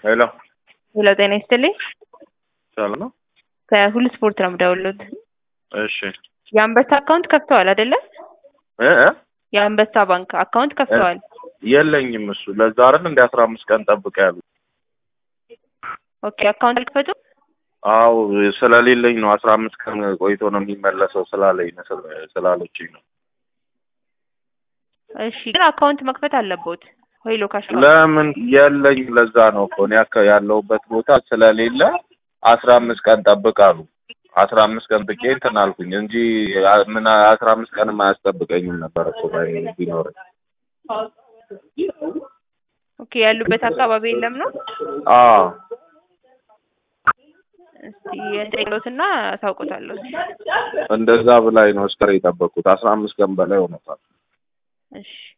ሄሎ ሄሎ ጤና ይስጥልኝ። ሰላም ነው? ከሁሉ ስፖርት ነው የምደውልልዎት። እሺ የአንበሳ አካውንት ከፍተዋል አይደለ? እ የአንበሳ ባንክ አካውንት ከፍተዋል። የለኝም እሱ ለዛ አይደል እንደ 15 ቀን ጠብቀ ያሉ። ኦኬ አካውንት አልከፈቱም? አው ስለሌለኝ ነው 15 ቀን ቆይቶ ነው የሚመለሰው ስላለኝ ነው ስላለችኝ ነው። እሺ ግን አካውንት መክፈት አለቦት ወይ ሎካሽ? ለምን የለኝ ለዛ ነው እኮ እኔ ያለሁበት ቦታ ስለሌለ 15 ቀን ጠብቃሉ። 15 ቀን ጥቄ እንትን አልኩኝ እንጂ ምን 15 ቀን ማያስጠብቀኝም ነበር እኮ ቢኖር። ኦኬ ያሉበት አካባቢ የለም ነው? አዎ እስቲ እንጠይቅሎትና ታውቁታለሁ። እንደዛ ብላኝ ነው እስከ የጠበቁት 15 ቀን በላይ ሆኖታል። እሺ